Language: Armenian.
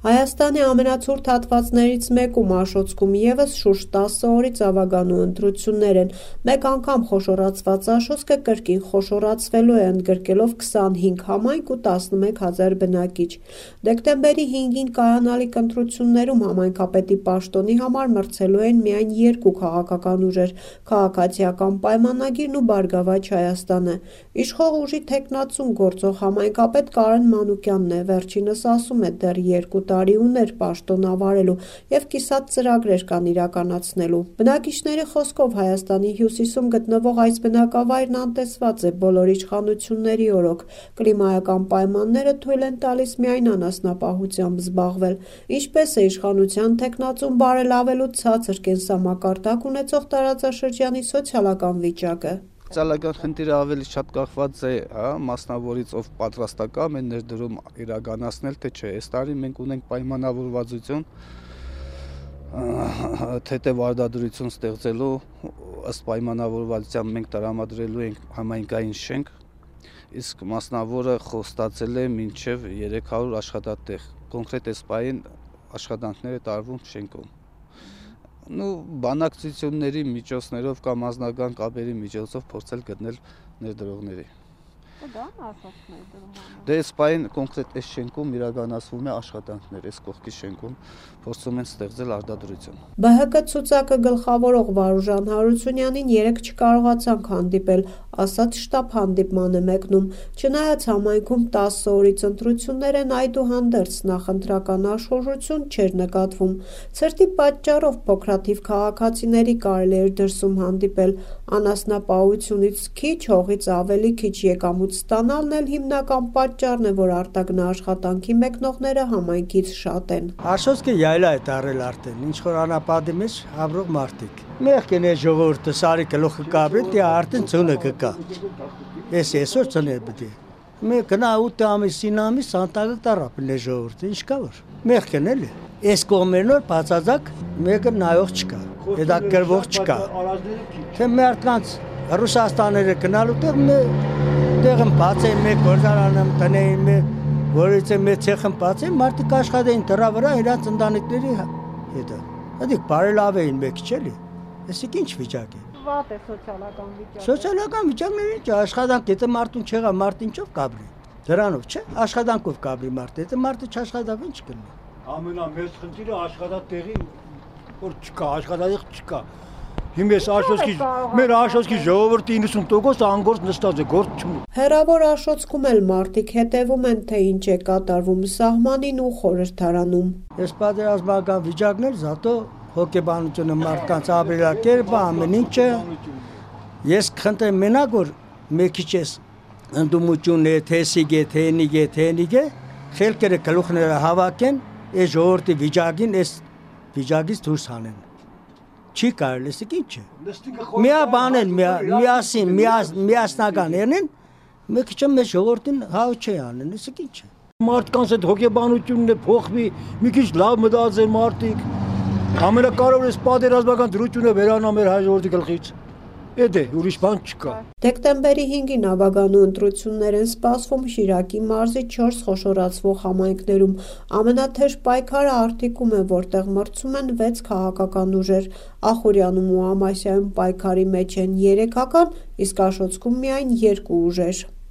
Հայաստանի ամենացուրտ հատվածներից մեկում Աշոցքում ևս շուրջ 10 օրից ավագանու ընտրություններ են։ Մեկ անգամ խոշորացված Աշոցքը կրկին խոշորացվելու է, ընդգրկելով 25 համայնք ու 11 հազար բնակիչ։ Դեկտեմբերի 5-ին կայանալիք ընտրություններում համայնքապետի պաշտոնի համար մրցելու են միայն 2 քաղաքական ուժեր՝ Քաղաքացիական պայմանագիրն ու Բարգավաճ Հայաստանը։ Իշխող ուժի թեկնածուն գործող համայնքապետ Կարեն Մանուկյանն է, վերջինս ասում է, դեռ 2 տարի ուներ պաշտոն ավարելու և կիսատ ծրագրեր կան իրականացնելու։ Բնակիչների խոսքով Հայաստանի հյուսիսում գտնվող այս բնակավայրն անտեսված է բոլոր իշխանությունների օրոք։ Կլիմայական պայմանները թույլ են տալիս միայն անասնապահությամբ զբաղվել։ Ինչպես է իշխանության թեկնածուն բարելավելու ցածր կենսամակարդակ ունեցող տարածաշրջանի սոցիալական վիճակը։ Սոցիալական խնդիրը ավելի շատ կախված է մասնավորից, ով պատրաստակա ամեն ներդրում իրականացնել, թե չէ։ Այս տարի մենք ունենք պայմանավորվածություն թեթև վարդադրություն ստեղծելու, ըստ պայմանավորվածության մենք տրամադրելու ենք համայնքային շենք, իսկ մասնավորը խոստացել է մինչև 300 աշխատատեղ։ Կոնկրետ այս պահին աշխատանքները տարվում շենքում։ Բանակցությունների միջոցներով կամ անձնական կապերի միջոցով փորձել գտնել ներդրողների։ Դա ասած ներդրում։ Դե այս պահին կոնկրետ այս շենքում իրականացվում է աշխատանքներ, այս կողքի շենքում փորձում են ստեղծել արտադրություն։ ԲՀԿ ցուցակը գլխավորող Վարուժան Հարությունյանին երեկ չկարողացանք հանդիպել, ասաց շտաբ հանդիպման է մեկնում։ Չնայած համայնքում 10 օրից ընտրություններ են, այդուհանդերձ նախընտրական աշխուժություն չէր նկատվում։ Ցրտի պատճառով փոքրաթիվ քաղաքացիների կարելի էր դրսում հանդիպել։ Անասնապահությունից քիչ, հողից ավելի քիչ եկամուտ ստանալն էլ հիմնական պատճառն է, որ արտագնա աշխատանքի մեկնողները համայնքից շատ են։ Աշոցքը յայլա է դարել արդեն, ինչ որ անապատի մեջ ապրող մարդիկ։ Մեղքեն է ժողովուրդը սարի գլուխը կաբրի, դե արդեն ծունը կկա։ Ես այսօր ծներ բդի։ Մենք գնա 8 ամիս, 9 ամիս անտագը տարապել է ժողովուրդը, ինչ կա որ։ Մեղքեն էլի։ Այս կողմերնոր բացածակ մեկը նայող չկա, հետաքրքրվող չկա։ Թե մարդկանց Ռուսաստաները գնալու տեղը բաց են, մեկ գործարանը տնեին, որից է մեծ ցեխը բաց են, մարդիկ աշխատեին դրա վրա իրանց ընտանիքների հետ։ Դիք բարելավեին մեկ չէ՞լի։ Այսինքն ինչ վիճակ է։ Վատ է սոցիալական վիճակը։ Սոցիալական վիճակները ինչ աշխատանք դե մարդուն չեղա, մարդ ինչով կաբրի։ Դրանով չէ, աշխատանքով կաբրի մարդ, դե մարդը չաշխատավ ինչ կլինի։ Ամենամեծ խնդիրը աշխատատեղի որ չկա, աշխատատեղ չկա։ Հիմա մեր Աշոցքի ժողովրդի 90% անգործ նստած է, գործ չունի։ Հեռավոր Աշոցքում էլ մարդիկ հետևում են, թե ինչ է կատարվում սահմանին ու խորհրդարանում։ Այս պատերազմական վիճակն էլ զատո հոգեբանությունը մարդկանց ապրելակերպը ամեն ինչը ես խնդրեմ մենակ որ մեկի չես ընդդիմություն է, թեսիկ է, թենիկ է, խելքերը գլուխները հավաքեն, այս ժողովրդի վիճակին այս վիճակից դուրս հանեն։ Չի կարելի, իսկ ինչ է։ Միաբանեն, միասին, միասնական եղնեն, մի քիչ մեծ ժողովրդին հավ չի անեն, իսկ ինչ է։ Մարդկանց այդ հոգեբանությունն է փոխվի, մի քիչ լավ մտածեն մարդիկ։ Ամենակարևորը այս պատերազմական դրությունը վերանա մեր հայ ժողովրդի գլխից։ Էդ է, ուրիշ բան չկա։ Դեկտեմբերի 5-ին ավագանու ընտրություններ են սպասվում Շիրակի մարզի 4 խոշորացվող համայնքներում։ Ամենաթեժ պայքարը Արտիկում է, որտեղ մրցում են 6 քաղաքական ուժեր։ Ախուրյանում ու Ամասիայում պայքարի մեջ են 3-ական, իսկ Աշոցքում միայն 2 ուժեր։